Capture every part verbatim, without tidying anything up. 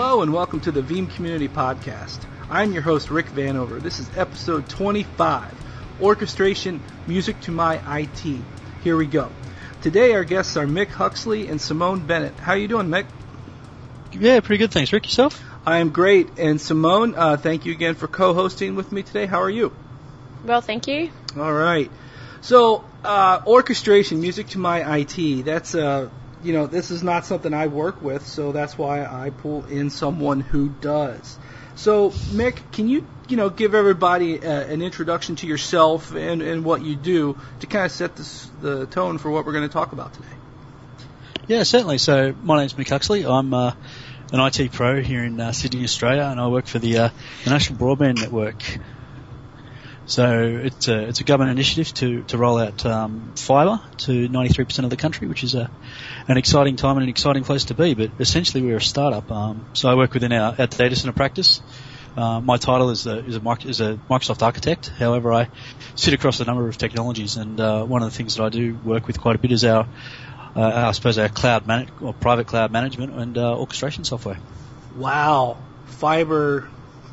Hello and welcome to the Veeam Community Podcast. I'm your host, Rick Vanover. This is episode twenty-five, Orchestration, Music to My I T. Here we go. Today our guests are Mick Huxley and Simone Bennett. How are you doing, Mick? Yeah, pretty good, thanks. Rick, yourself? I am great. And Simone, uh, thank you again for co-hosting with me today. How are you? Well, thank you. All right. So, uh, orchestration, music to my I T, that's, uh, you know, this is not something I work with, so that's why I pull in someone who does. So, Mick, can you, you know, give everybody uh, an introduction to yourself and, and what you do to kind of set this, the tone for what we're going to talk about today? Yeah, certainly. So, my name's Mick Huxley. I'm uh, an I T pro here in uh, Sydney, Australia, and I work for the, uh, the National Broadband Network. So it's a, it's a government initiative to, to roll out um, fibre to ninety-three percent of the country, which is a, an exciting time and an exciting place to be. But essentially we're a startup. Um, so I work within our, our data centre practice. Uh, my title is a, is, a, is a Microsoft architect. However, I sit across a number of technologies, and uh, one of the things that I do work with quite a bit is our, uh, I suppose, our cloud man- or private cloud management and uh, orchestration software. Wow. Fibre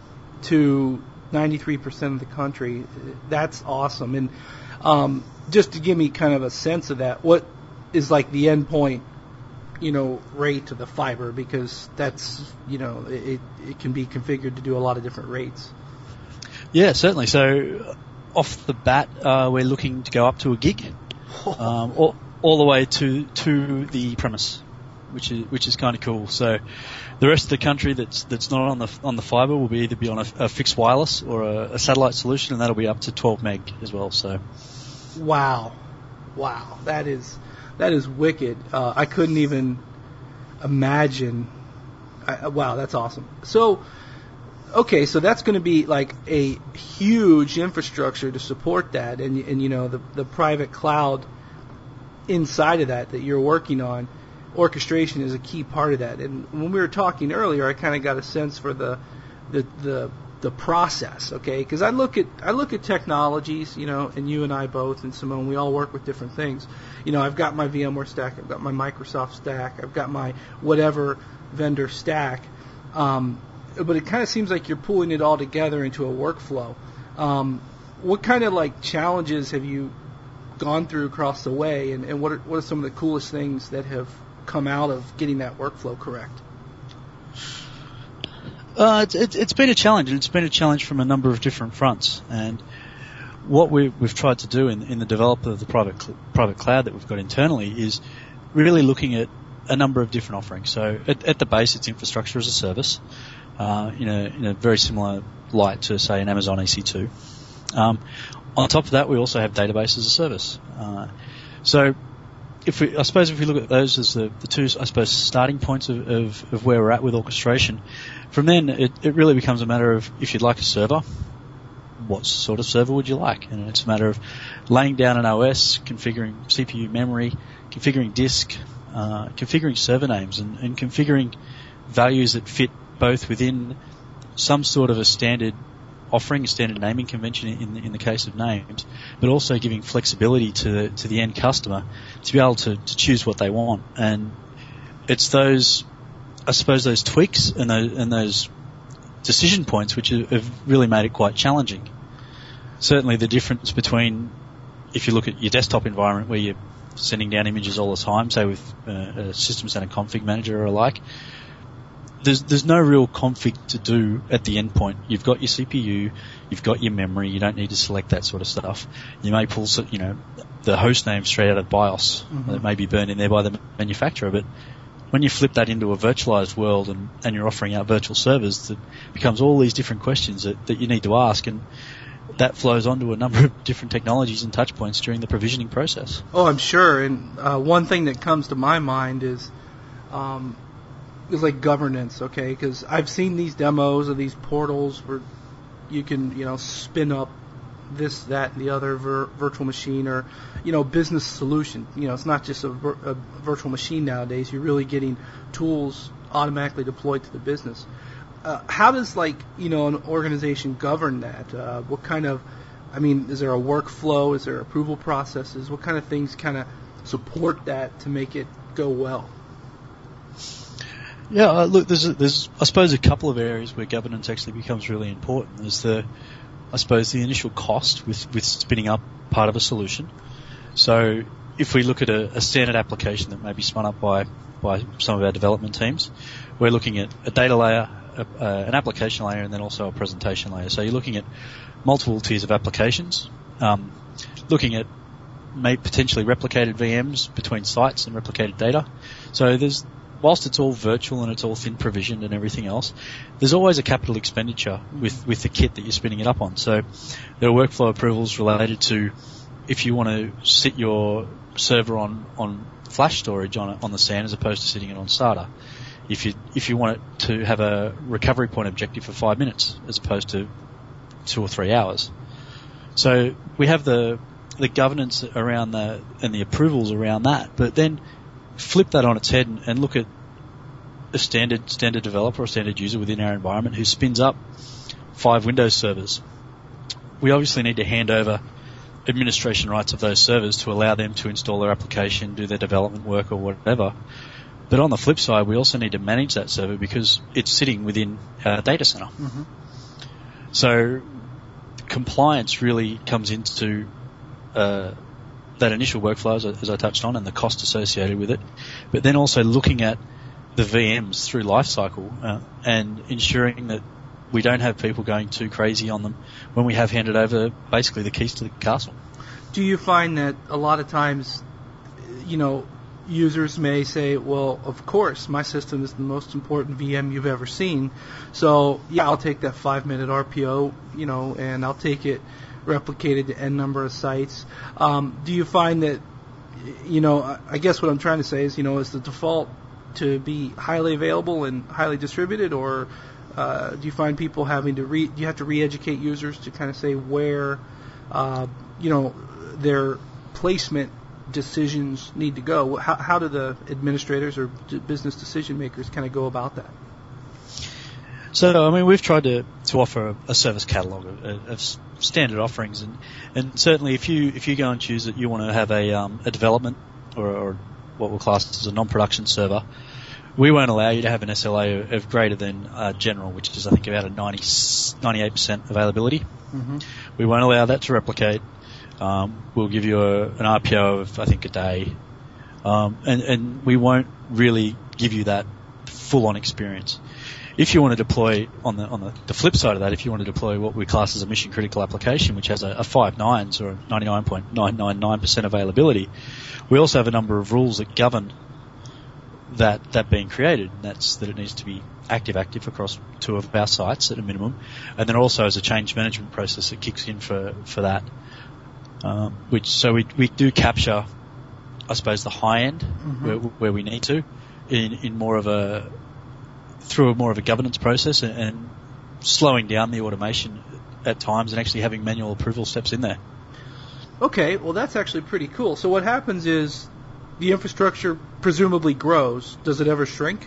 to ninety-three percent of the country. That's awesome. And um, just to give me kind of a sense of that, what is like the endpoint, you know, rate of the fiber? Because that's, you know, it, it can be configured to do a lot of different rates. Yeah, certainly. So off the bat, uh, we're looking to go up to a gig, um, all, all the way to to the premise, which is which is kind of cool. So the rest of the country that's that's not on the on the fibre will be either be on a, a fixed wireless or a, a satellite solution, and that'll be up to twelve meg as well. So, wow, wow, that is that is wicked. Uh, I couldn't even imagine. I, wow, that's awesome. So, okay, so that's going to be like a huge infrastructure to support that, and and you know the the private cloud inside of that that you're working on. Orchestration is a key part of that. And when we were talking earlier, I kind of got a sense for the the the, the process, okay? Because I look at I look at technologies, you know, and you and I both, and Simone, we all work with different things. You know, I've got my VMware stack, I've got my Microsoft stack, I've got my whatever vendor stack, um, but it kind of seems like you're pulling it all together into a workflow. Um, what kind of like challenges have you gone through across the way, and, and what are, what are some of the coolest things that have come out of getting that workflow correct? Uh, it's, it's, it's been a challenge, and it's been a challenge from a number of different fronts. And what we, we've tried to do in, in the development of the private cl- private cloud that we've got internally is really looking at a number of different offerings. So at, at the base, it's infrastructure as a service, uh, in a in a very similar light to, say, an Amazon E C two. Um, on top of that, we also have database as a service. Uh, so If we, I suppose if we look at those as the, the two, I suppose, starting points of, of, of where we're at with orchestration, from then it, it really becomes a matter of, if you'd like a server, what sort of server would you like? And it's a matter of laying down an O S, configuring C P U memory, configuring disk, uh, configuring server names, and, and configuring values that fit both within some sort of a standard offering, a standard naming convention in, in the case of names, but also giving flexibility to the, to the end customer to be able to, to choose what they want. And it's those, I suppose, those tweaks and those, and those decision points which have really made it quite challenging. Certainly the difference between, if you look at your desktop environment where you're sending down images all the time, say with uh, a System Center config manager or alike, There's there's no real config to do at the endpoint. You've got your C P U, you've got your memory. You don't need to select that sort of stuff. You may pull, you know, the host name straight out of BIOS mm-hmm. that may be burned in there by the manufacturer. But when you flip that into a virtualized world and, and you're offering out virtual servers, it becomes all these different questions that, that you need to ask, and that flows onto a number of different technologies and touch points during the provisioning process. Oh, I'm sure. And uh, one thing that comes to my mind is. Um, Is like governance, okay? Because I've seen these demos of these portals where you can, you know, spin up this, that, and the other vir- virtual machine, or, you know, business solution. You know, it's not just a, vir- a virtual machine nowadays. You're really getting tools automatically deployed to the business. Uh, how does, like, you know, an organization govern that? Uh, what kind of, I mean, is there a workflow? Is there approval processes? What kind of things kind of support that to make it go well? Yeah, uh, look, there's, a, there's, I suppose, a couple of areas where governance actually becomes really important. There's the, I suppose, the initial cost with, with spinning up part of a solution. So if we look at a, a standard application that may be spun up by, by some of our development teams, we're looking at a data layer, a, uh, an application layer, and then also a presentation layer. So you're looking at multiple tiers of applications, um, looking at may potentially replicated V Ms between sites and replicated data. So there's, whilst it's all virtual and it's all thin provisioned and everything else, there's always a capital expenditure with, with the kit that you're spinning it up on. So there are workflow approvals related to if you want to sit your server on, on flash storage on on the S A N as opposed to sitting it on SATA. If you if you want it to have a recovery point objective for five minutes as opposed to two or three hours. So we have the the governance around the and the approvals around that, but then flip that on its head and, and look at a standard standard developer or standard user within our environment who spins up five Windows servers. We obviously need to hand over administration rights of those servers to allow them to install their application, do their development work or whatever. But on the flip side, we also need to manage that server because it's sitting within our data center. Mm-hmm. So compliance really comes into uh, that initial workflow, as I, as I touched on, and the cost associated with it. But then also looking at the V Ms through lifecycle uh, and ensuring that we don't have people going too crazy on them when we have handed over basically the keys to the castle. Do you find that a lot of times, you know, users may say, well, of course, my system is the most important V M you've ever seen, so yeah, I'll take that five-minute R P O, you know, and I'll take it replicated to N number of sites. Um, do you find that, you know, I guess what I'm trying to say is, you know, is the default to be highly available and highly distributed, or uh, do you find people having to re, do you have to re-educate users to kind of say where, uh, you know, their placement decisions need to go? How, how do the administrators or d- business decision makers kind of go about that? So, I mean, we've tried to, to offer a service catalogue of, of standard offerings, and, and certainly if you if you go and choose that you want to have a um, a development or, or what we'll class as a non-production server, we won't allow you to have an S L A of greater than uh, general, which is I think about a ninety, ninety-eight percent availability. Mm-hmm. We won't allow that to replicate. Um, we'll give you a, an R P O of I think a day, um, and, and we won't really give you that full-on experience. If you want to deploy on the on the, the flip side of that, if you want to deploy what we class as a mission critical application, which has a, a five nines or ninety-nine point nine nine nine percent availability, we also have a number of rules that govern that that being created. And that's that it needs to be active active across two of our sites at a minimum, and then also as a change management process that kicks in for for that. Um, which so we we do capture, I suppose, the high end mm-hmm. where where we need to, in in more of a through a more of a governance process and, and slowing down the automation at times and actually having manual approval steps in there. Okay, well that's actually pretty cool. So what happens is the infrastructure presumably grows. Does it ever shrink?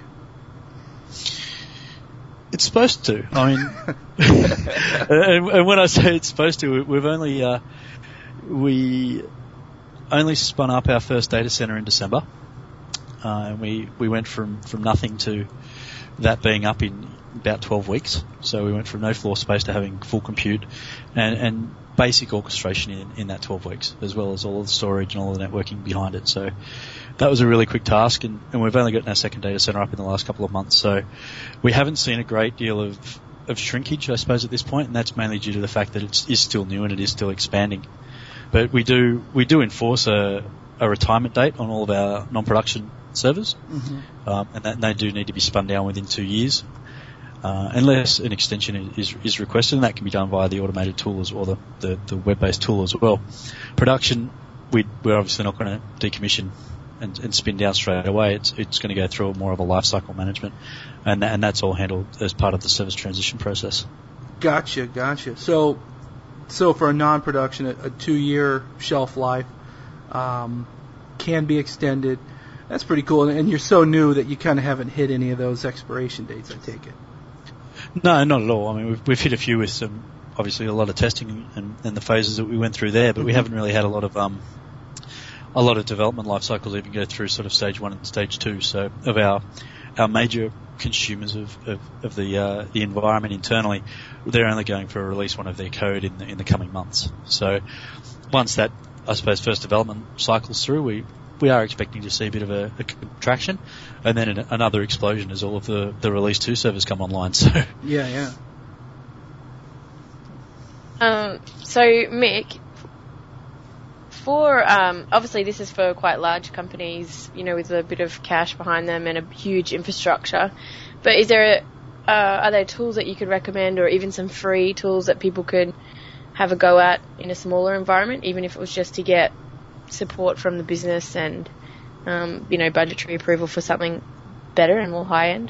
It's supposed to. I mean, and, and when I say it's supposed to, we've only uh, we only spun up our first data center in December, uh, and we, we went from, from nothing to that being up in about twelve weeks. So we went from no floor space to having full compute and, and basic orchestration in, in that twelve weeks, as well as all of the storage and all of the networking behind it. So that was a really quick task, and, and we've only gotten our second data center up in the last couple of months. So we haven't seen a great deal of, of shrinkage, I suppose, at this point, and that's mainly due to the fact that it is still new and it is still expanding. But we do we do enforce a, a retirement date on all of our non-production servers, mm-hmm. um, and, that, and they do need to be spun down within two years, uh, unless an extension is, is requested, and that can be done via the automated tool as well, the, the, the web-based tool as well. Production, we, we're obviously not going to decommission and, and spin down straight away. It's it's going to go through more of a lifecycle management, and and that's all handled as part of the service transition process. Gotcha, gotcha. So, so for a non-production, a, a two-year shelf life um, can be extended. That's pretty cool, and you're so new that you kind of haven't hit any of those expiration dates, I take it. No, not at all. I mean, we've, we've hit a few with some, obviously a lot of testing and, and the phases that we went through there, but mm-hmm. we haven't really had a lot of um, a lot of development life cycles even go through sort of stage one and stage two. So of our our major consumers of, of, of the uh, the environment internally, they're only going for a release one of their code in the, in the coming months. So once that, I suppose, first development cycles through, we we are expecting to see a bit of a, a contraction, and then an, another explosion as all of the, the release two servers come online. So yeah, yeah. Um, so Mick, for um, obviously this is for quite large companies, you know, with a bit of cash behind them and a huge infrastructure. But is there, a, uh, are there tools that you could recommend, or even some free tools that people could have a go at in a smaller environment, even if it was just to get support from the business and, um, you know, budgetary approval for something better and more high end?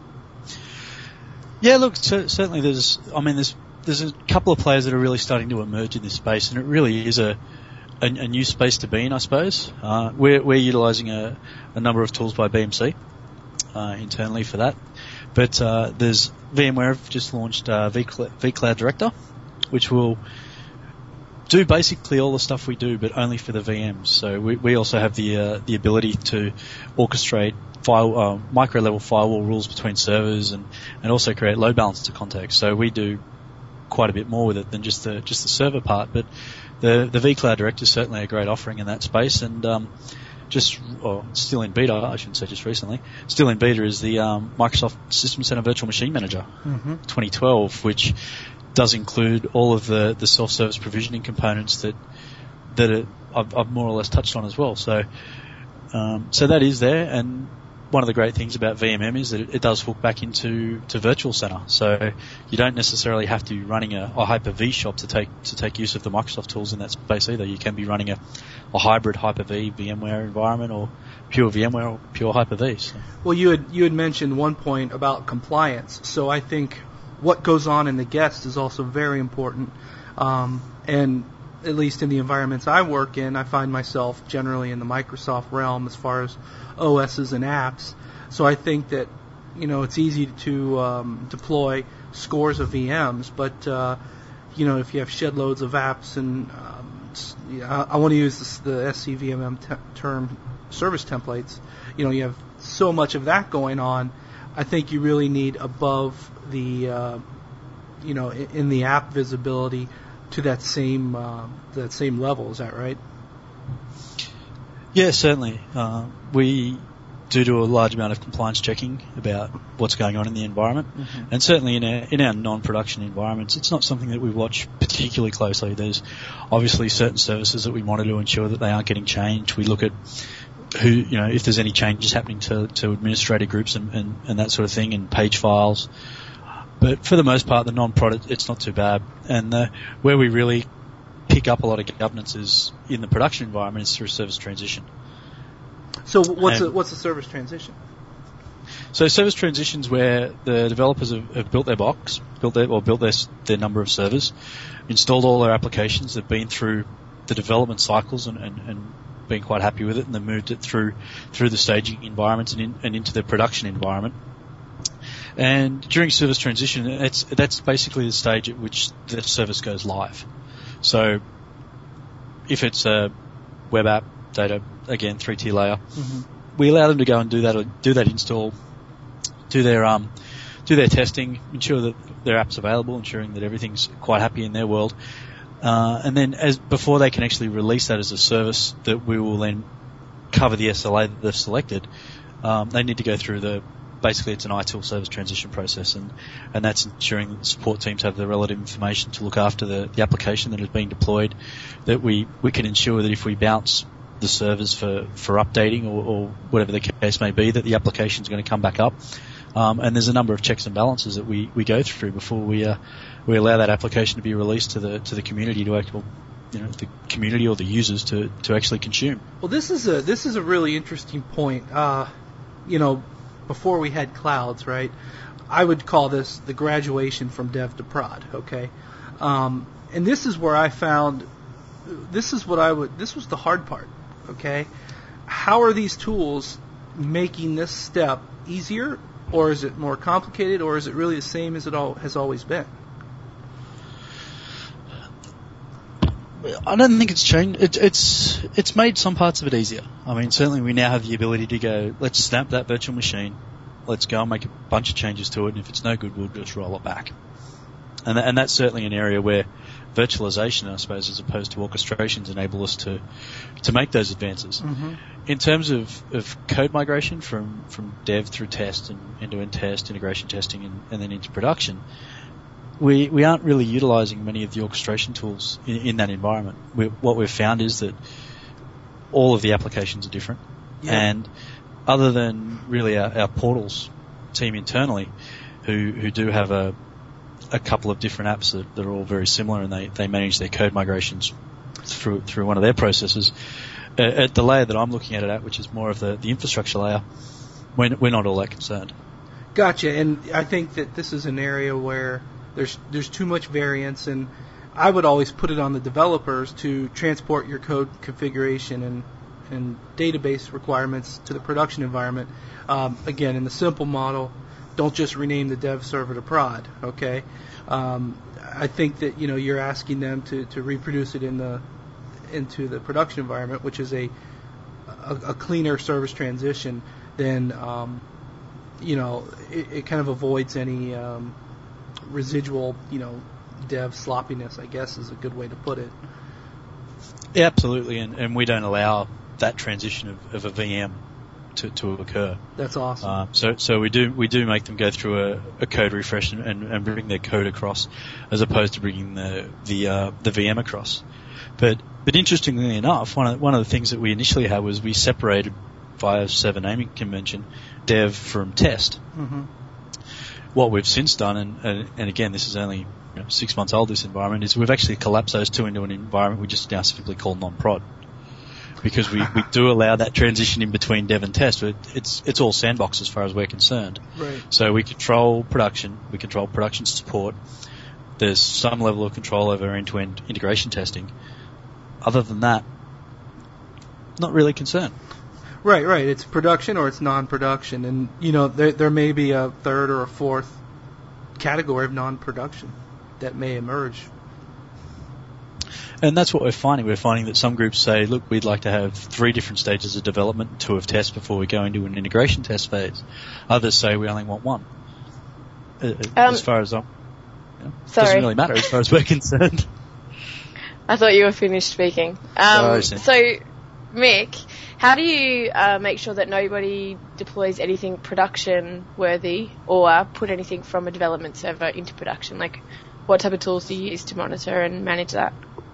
Yeah, look, so, certainly there's, I mean, there's there's a couple of players that are really starting to emerge in this space, and it really is a a, a new space to be in, I suppose. Uh, we're we're utilising a, a number of tools by B M C uh, internally for that, but uh, there's VMware have just launched uh, vCloud, vCloud Director, which will do basically all the stuff we do, but only for the V Ms. So we, we also have the uh, the ability to orchestrate file, uh, micro level firewall rules between servers, and, and also create load balancer context. So we do quite a bit more with it than just the just the server part. But the the vCloud Director is certainly a great offering in that space, and um, just or still in beta, I shouldn't say just recently, still in beta is the um, Microsoft System Center Virtual Machine Manager mm-hmm. twenty twelve, which does include all of the, the self-service provisioning components that that it, I've, I've more or less touched on as well. So um, so that is there, and one of the great things about V M M is that it, it does hook back into to Virtual Center. So you don't necessarily have to be running a, a Hyper-V shop to take to take use of the Microsoft tools in that space either. You can be running a, a hybrid Hyper-V VMware environment, or pure VMware or pure Hyper-V. So. Well, you had you had mentioned one point about compliance, so I think what goes on in the guest is also very important. Um, and at least in the environments I work in, I find myself generally in the Microsoft realm as far as O Ss and apps. So I think that, you know, it's easy to um, deploy scores of V Ms, but, uh, you know, if you have shed loads of apps and, um, you know, I, I want to use this, the S C V M M te- term, service templates, you know, you have so much of that going on, I think you really need above the, uh, you know, in, in the app visibility to that same uh, that same level. Is that right? Yeah, certainly. Uh, we do do a large amount of compliance checking about what's going on in the environment, mm-hmm. and certainly in our, in our non-production environments, it's not something that we watch particularly closely. There's obviously certain services that we monitor to ensure that they aren't getting changed. We look at who, you know, if there's any changes happening to, to administrator groups and, and, and that sort of thing, and page files. But for the most part, the non-product, it's not too bad. And uh, where we really pick up a lot of governance is in the production environment is through service transition. So what's and a, what's a service transition? So service transitions where the developers have, have built their box, built their or built their their number of servers, installed all their applications, they've been through the development cycles and, and, and been quite happy with it, and they've moved it through through the staging environments and, in, and into their production environment. And during service transition, it's, that's basically the stage at which the service goes live. So if it's a web app, data, again, three-tier layer, mm-hmm. we allow them to go and do that, do that install, do their um, do their testing, ensure that their app's available, ensuring that everything's quite happy in their world. Uh, and then as before they can actually release that as a service that we will then cover the S L A that they've selected, um, they need to go through the basically it's an I T I L service transition process, and, and that's ensuring that the support teams have the relative information to look after the, the application that is being deployed, that we, we can ensure that if we bounce the servers for, for updating or, or whatever the case may be, that the application is going to come back up. Um, and there's a number of checks and balances that we, we go through before we uh, we allow that application to be released to the to the community to actually, you know, the community or the users to, to actually consume. Well, this is a this is a really interesting point. Uh, you know, before we had clouds, right? I would call this the graduation from dev to prod. Okay, um, and this is where I found this is what I would this was the hard part. Okay, how are these tools making this step easier? Or is it more complicated, or is it really the same as it all has always been? I don't think it's changed. It, it's it's made some parts of it easier. I mean, certainly we now have the ability to go, let's snap that virtual machine, let's go and make a bunch of changes to it, and if it's no good, we'll just roll it back. And, and that's certainly an area where virtualization, I suppose, as opposed to orchestrations, enable us to to make those advances. Mm-hmm. In terms of, of code migration from, from dev through test and end-to-end test, integration testing, and, and then into production, we we aren't really utilizing many of the orchestration tools in, in that environment. We, what we've found is that all of the applications are different, yeah. and other than really our, our portals team internally, who who do have a a couple of different apps that, that are all very similar, and they, they manage their code migrations through through one of their processes. Uh, at the layer that I'm looking at it at, which is more of the, the infrastructure layer, we're, we're not all that concerned. Gotcha, and I think that this is an area where there's there's too much variance, and I would always put it on the developers to transport your code configuration and and database requirements to the production environment. Um, again, in the simple model, don't just rename the dev server to prod, okay? Um, I think that, you know, you're asking them to, to reproduce it in the into the production environment, which is a a, a cleaner service transition. Then, um, you know, it, it kind of avoids any um, residual, you know, dev sloppiness, I guess is a good way to put it. Yeah, absolutely, and, and we don't allow that transition of, of a V M to, to occur. That's awesome. Uh, so so we do we do make them go through a, a code refresh and, and, and bring their code across, as opposed to bringing the the uh, the V M across. But but interestingly enough, one of one of the things that we initially had was we separated via server naming convention dev from test. Mm-hmm. What we've since done, and, and and again this is only you know, six months old, this environment, is we've actually collapsed those two into an environment we just now simply call non-prod. Because we, we do allow that transition in between dev and test, but it's it's all sandbox as far as we're concerned. Right. So we control production, we control production support. There's some level of control over end-to-end integration testing. Other than that, not really concerned. Right, right. It's production or it's non-production, and you know there there may be a third or a fourth category of non-production that may emerge. And that's what we're finding. We're finding that some groups say, look, we'd like to have three different stages of development, two of test before we go into an integration test phase. Others say we only want one. Uh, um, as far as I'm, you know, it doesn't really matter as far as we're concerned. I thought you were finished speaking. Um, oh, so, Mick, how do you uh, make sure that nobody deploys anything production worthy or put anything from a development server into production? Like, what type of tools do you use to monitor and manage that?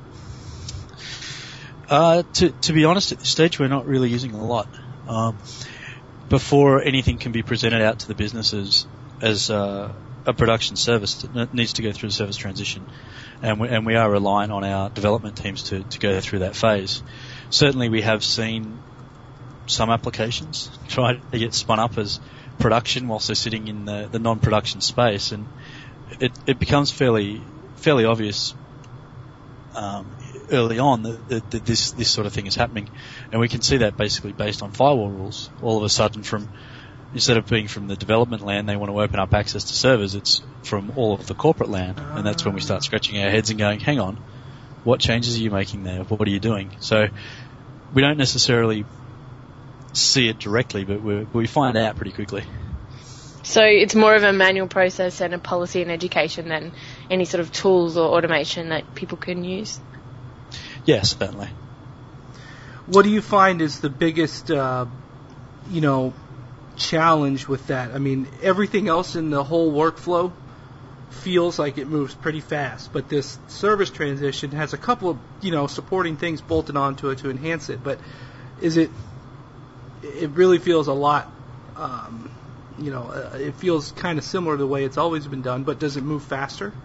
Uh, to, to be honest, at this stage, we're not really using a lot. Um, before anything can be presented out to the businesses as uh, a production service, it needs to go through the service transition, and we, and we are relying on our development teams to, to go through that phase. Certainly, we have seen some applications try to get spun up as production whilst they're sitting in the, the non-production space, and it, it becomes fairly fairly obvious um, early on that, that, that this this sort of thing is happening, and we can see that basically based on firewall rules. All of a sudden, from instead of being from the development LAN, they want to open up access to servers. It's from all of the corporate LAN, and that's when we start scratching our heads and going, "Hang on, what changes are you making there? What are you doing?" So we don't necessarily see it directly, but we we find out pretty quickly. So it's more of a manual process and a policy and education than any sort of tools or automation that people can use? Yes, certainly. What do you find is the biggest, uh, you know, challenge with that? I mean, everything else in the whole workflow feels like it moves pretty fast, but this service transition has a couple of, you know, supporting things bolted onto it to enhance it. But is it, it really feels a lot, um, you know, uh, it feels kind of similar to the way it's always been done, but does it move faster?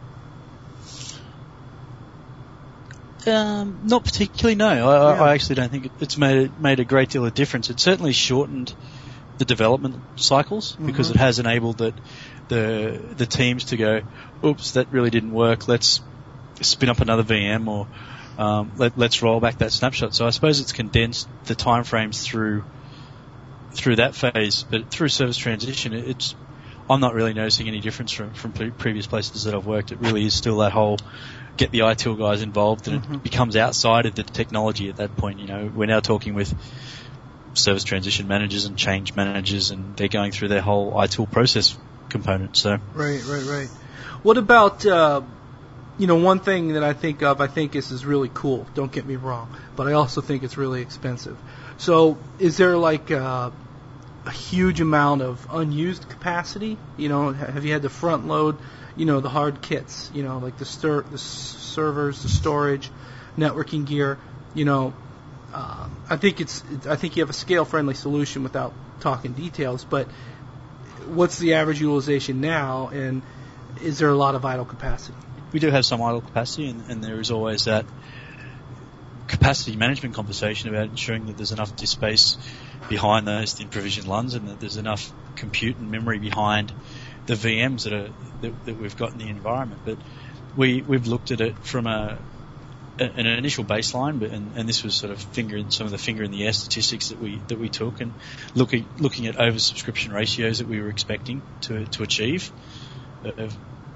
Um, not particularly, no. I, Yeah. I actually don't think it, it's made made a great deal of difference. It's certainly shortened the development cycles mm-hmm. because it has enabled that the the teams to go, oops, that really didn't work. Let's spin up another V M or um, let, let's roll back that snapshot. So I suppose it's condensed the timeframes through through that phase, but through service transition, it, it's I'm not really noticing any difference from from pre- previous places that I've worked. It really is still that whole get the I T I L guys involved, and mm-hmm. it becomes outside of the technology at that point. You know, we're now talking with service transition managers and change managers, and they're going through their whole iTool process component. So right, right, right. What about uh, you know, one thing that I think of, I think this is really cool. Don't get me wrong, but I also think it's really expensive. So, is there like uh, a huge amount of unused capacity? You know, have you had to front load, you know, the hard kits? You know, like the stir, the servers, the storage, networking gear. You know, uh, I think it's, I think you have a scale-friendly solution without talking details. But what's the average utilization now, and is there a lot of idle capacity? We do have some idle capacity, and, and there is always that capacity management conversation about ensuring that there's enough disk space behind those thin provision L U Ns, and that there's enough compute and memory behind the V Ms that are that, that we've got in the environment. But we we've looked at it from a, a an initial baseline, but and, and this was sort of finger some of the finger in the air statistics that we that we took, and looking looking at oversubscription ratios that we were expecting to to achieve. Of,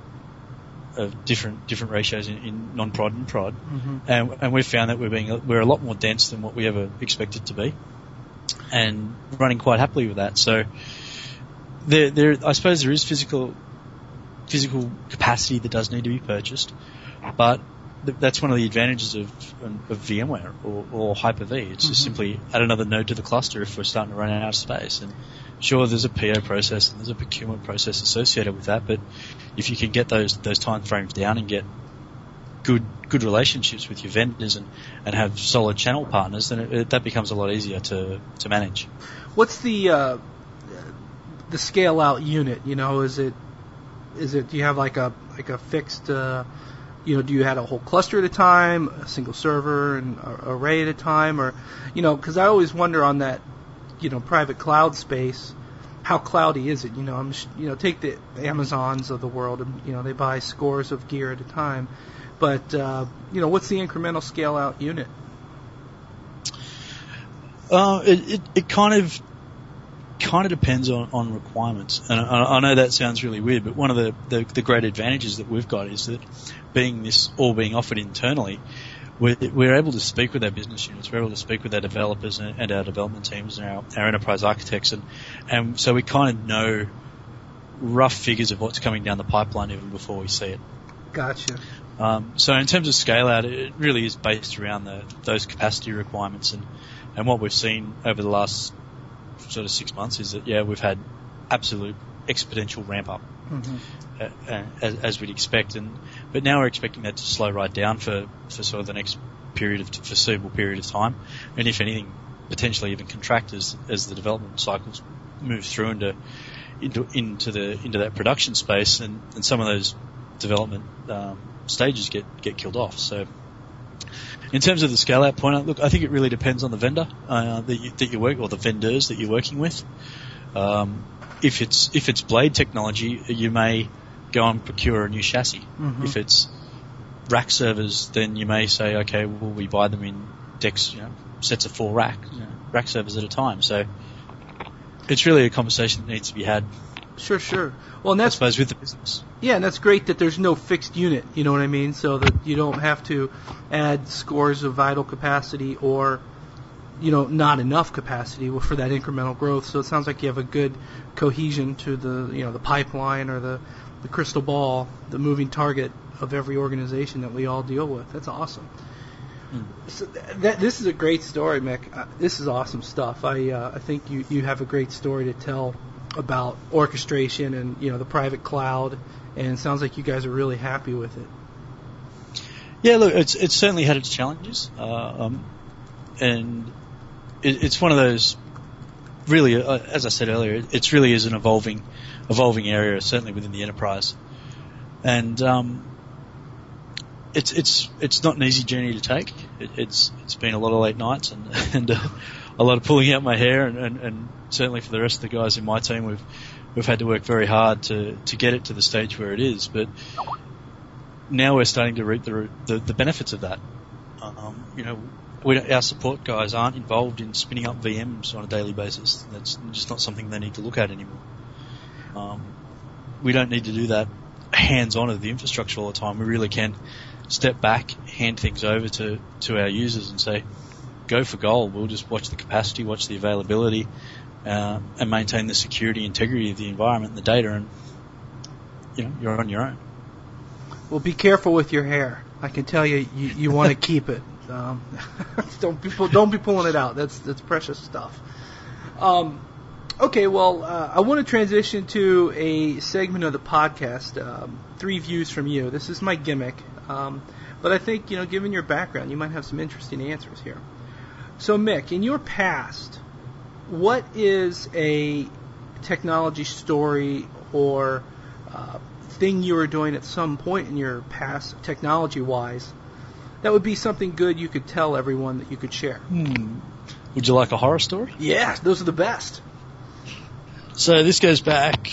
of different different ratios in, in non-prod and prod, mm-hmm. and, and we've found that we're being we're a lot more dense than what we ever expected to be, and running quite happily with that. So there, there, I suppose there is physical physical capacity that does need to be purchased, but th- that's one of the advantages of, of VMware or, or Hyper-V. It's mm-hmm. just simply add another node to the cluster if we're starting to run out of space. And sure, there's a P O process and there's a procurement process associated with that, but if you can get those those time frames down and get good good relationships with your vendors and, and have solid channel partners, then it, it, that becomes a lot easier to, to manage. What's the uh, the scale out unit? You know, is it is it do you have like a like a fixed uh, you know, do you have a whole cluster at a time, a single server and array at a time, or you know, because I always wonder on that, you know, private cloud space, how cloudy is it? You know, I'm, you know, take the Amazons of the world, and you know, they buy scores of gear at a time, but uh, you know, what's the incremental scale out unit? Uh, it, it it kind of kind of depends on, on requirements, and I, I know that sounds really weird, but one of the, the the great advantages that we've got is that being this all being offered internally, We're, we're able to speak with our business units, we're able to speak with our developers and, and our development teams and our, our enterprise architects, and, and so we kind of know rough figures of what's coming down the pipeline even before we see it. Gotcha. Um, so in terms of scale out, it really is based around the, those capacity requirements, and, and what we've seen over the last sort of six months is that, yeah, we've had absolute exponential ramp up. Mm-hmm. Uh, as, as we'd expect, and but now we're expecting that to slow right down for, for sort of the next period of foreseeable period of time, and if anything, potentially even contract as as the development cycles move through into into into the into that production space, and, and some of those development um, stages get get killed off. So, in terms of the scale out point, look, I think it really depends on the vendor uh, that you, that you work or the vendors that you're working with. Um, if it's if it's blade technology, you may go and procure a new chassis. Mm-hmm. If it's rack servers, then you may say, okay, well, we buy them in decks, you know, sets of four rack, you know, rack servers at a time. So it's really a conversation that needs to be had. Sure, sure. Well, and that's, I suppose with the business. Yeah, and that's great that there's no fixed unit. You know what I mean? So that you don't have to add scores of idle capacity or, you know, not enough capacity for that incremental growth. So it sounds like you have a good cohesion to the, you know, the pipeline or the the crystal ball, the moving target of every organization that we all deal with. That's awesome. Mm. So th- that, this is a great story, Mick. Uh, this is awesome stuff. I uh, I think you, you have a great story to tell about orchestration and, you know, the private cloud, and it sounds like you guys are really happy with it. Yeah, look, it's it's certainly had its challenges, uh, um, and it, it's one of those. Really, uh, as I said earlier, it, it's really is an evolving. evolving area, certainly within the enterprise, and um, it's it's it's not an easy journey to take. It, it's it's been a lot of late nights and and uh, a lot of pulling out my hair, and, and, and certainly for the rest of the guys in my team, we've we've had to work very hard to, to get it to the stage where it is. But now we're starting to reap the the, the benefits of that. Um, you know, we don't, our support guys aren't involved in spinning up V Ms on a daily basis. That's just not something they need to look at anymore. Um, we don't need to do that hands-on of the infrastructure all the time. We really can step back, hand things over to, to our users and say, go for gold. We'll just watch the capacity, watch the availability, uh, and maintain the security, integrity of the environment and the data, and you know, you're on your own. Well, be careful with your hair. I can tell you, you, you want to keep it. Um, don't be don't be pulling it out. That's that's precious stuff. Um, okay, well, uh, I want to transition to a segment of the podcast. Um, three views from you. This is my gimmick, um, but I think, you know, given your background, you might have some interesting answers here. So, Mick, in your past, what is a technology story or uh, thing you were doing at some point in your past, technology-wise, that would be something good you could tell everyone that you could share? Hmm. Would you like a horror story? Yeah, those are the best. So this goes back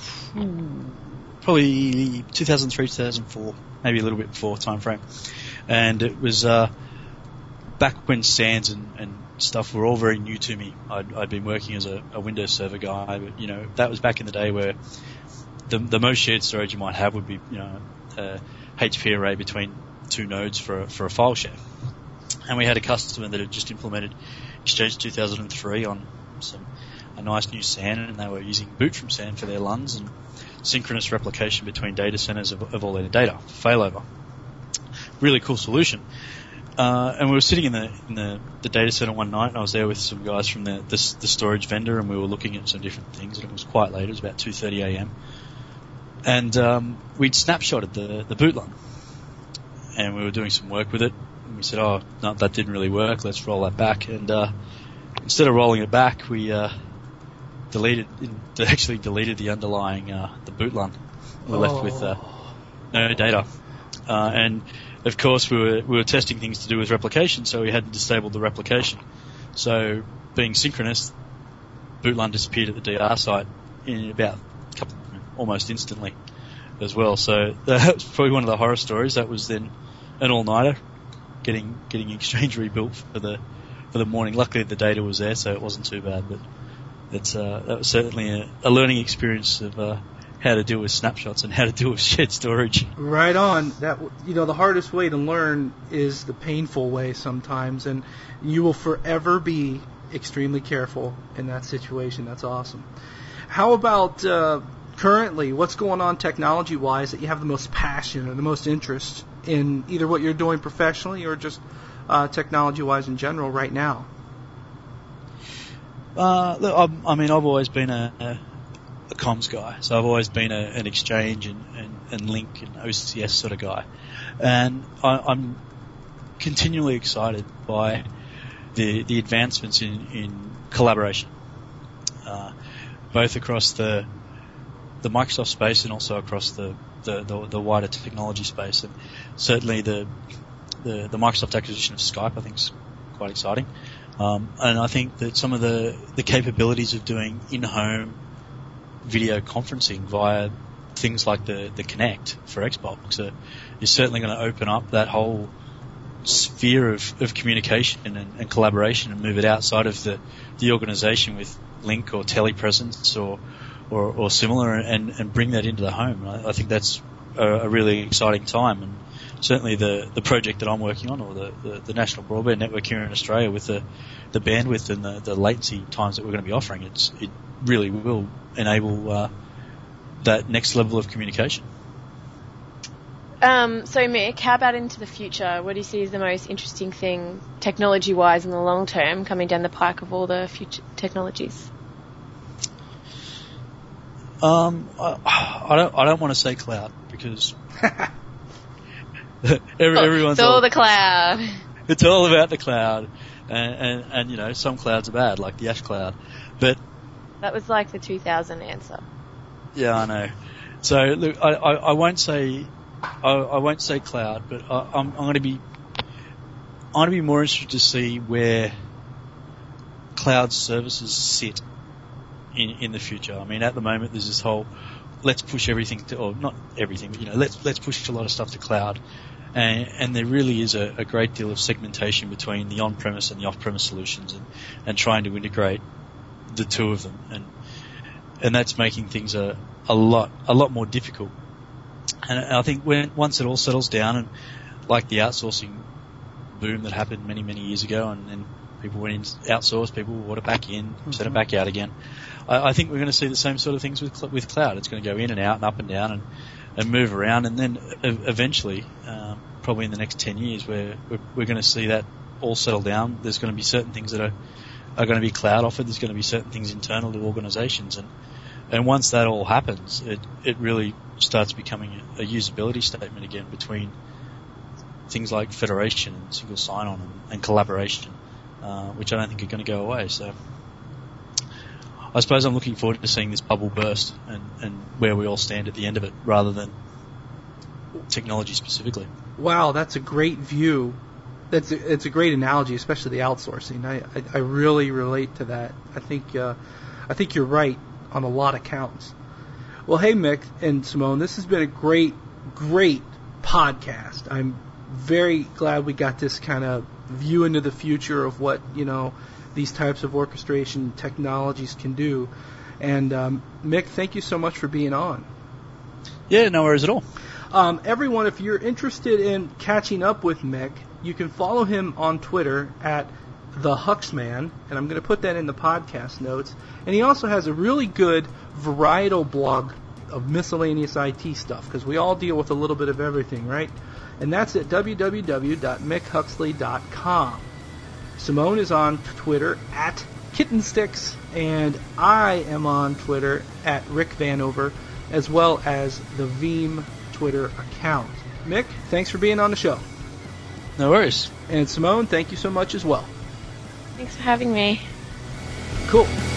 probably two thousand three, two thousand four, maybe a little bit before time frame. And it was uh, back when SANs and, and stuff were all very new to me. I'd, I'd been working as a, a Windows Server guy, but, you know, that was back in the day where the, the most shared storage you might have would be, you know, a H P array between two nodes for a, for a file share. And we had a customer that had just implemented Exchange two thousand three on some a nice new SAN, and they were using boot from SAN for their L U Ns and synchronous replication between data centers of, of all their data, failover. Really cool solution. Uh, and we were sitting in the in the, the data center one night, and I was there with some guys from the, the the storage vendor, and we were looking at some different things. And it was quite late; it was about two thirty a.m. And um, we'd snapshotted the the boot L U N, and we were doing some work with it. And we said, "Oh, no, that didn't really work. Let's roll that back." And uh, instead of rolling it back, we uh, deleted actually deleted the underlying uh, the boot L U N. We're left with uh, no data, uh, and of course we were we were testing things to do with replication, so we hadn't disabled the replication. So being synchronous, boot L U N disappeared at the D R site in about a couple, almost instantly as well. So that was probably one of the horror stories. That was then an all-nighter, getting getting Exchange rebuilt for the for the morning. Luckily the data was there, so it wasn't too bad. But it's uh, that was certainly a, a learning experience of uh, how to deal with snapshots and how to deal with shared storage. Right on. That you know, the hardest way to learn is the painful way sometimes, and you will forever be extremely careful in that situation. That's awesome. How about uh, currently? What's going on technology-wise that you have the most passion or the most interest in, either what you're doing professionally or just uh, technology-wise in general right now? Uh, look, I mean, I've always been a, a, a comms guy, so I've always been a, an Exchange and, and, and Link and O C S sort of guy, and I, I'm continually excited by the the advancements in, in collaboration, uh, both across the the Microsoft space and also across the, the, the, the wider technology space. And certainly the, the the Microsoft acquisition of Skype, I think, is quite exciting. Um, and I think that some of the, the capabilities of doing in-home video conferencing via things like the, the Kinect for Xbox are, is certainly going to open up that whole sphere of, of communication and, and collaboration and move it outside of the, the organization with Link or telepresence or or, or similar, and, and bring that into the home. I, I think that's a, a really exciting time, and certainly the, the project that I'm working on, or the, the, the National Broadband Network here in Australia, with the, the bandwidth and the, the latency times that we're going to be offering, it's, it really will enable uh, that next level of communication. Um, so, Mick, how about into the future? What do you see as the most interesting thing, technology-wise, in the long term, coming down the pike of all the future technologies? Um, I, I don't. I don't want to say cloud because every, everyone's it's all all, the cloud. It's all about the cloud, and, and and you know, some clouds are bad, like the Ash Cloud, but that was like the two thousand answer. Yeah, I know. So look, I, I, I won't say I, I won't say cloud, but I, I'm, I'm going to be I'm going to be more interested to see where cloud services sit in, in the future. I mean, at the moment, there's this whole let's push everything to, or not everything, but you know, let's let's push a lot of stuff to cloud, and, and there really is a, a great deal of segmentation between the on-premise and the off-premise solutions, and, and trying to integrate the two of them, and and that's making things a a lot a lot more difficult. And I think when once it all settles down, and like the outsourcing boom that happened many many years ago, and, and People went in, outsourced, people brought it back in, mm-hmm. sent it back out again. I, I think we're going to see the same sort of things with with cloud. It's going to go in and out and up and down and, and move around, and then eventually, um, probably in the next ten years, we're, we're, we're going to see that all settle down. There's going to be certain things that are, are going to be cloud offered. There's going to be certain things internal to organizations, and and once that all happens, it, it really starts becoming a, a usability statement again between things like federation and single sign-on and, and collaboration, uh, which I don't think are going to go away. So I suppose I'm looking forward to seeing this bubble burst and, and where we all stand at the end of it, rather than technology specifically. Wow, that's a great view. That's a, it's a great analogy, especially the outsourcing. I, I, I really relate to that. I think uh, I think you're right on a lot of counts. Well, hey, Mick and Simone, this has been a great, great podcast. I'm very glad we got this kind of view into the future of what, you know, these types of orchestration technologies can do. And um, Mick, thank you so much for being on. Yeah, no worries at all. Um, everyone, if you're interested in catching up with Mick, you can follow him on Twitter at the Huxman, and I'm going to put that in the podcast notes. And he also has a really good varietal blog of miscellaneous I T stuff, because we all deal with a little bit of everything, right? And that's at w w w dot mick huxley dot com. Simone is on Twitter at Kittensticks, and I am on Twitter at Rick Vanover, as well as the Veeam Twitter account. Mick, thanks for being on the show. No worries. And Simone, thank you so much as well. Thanks for having me. Cool.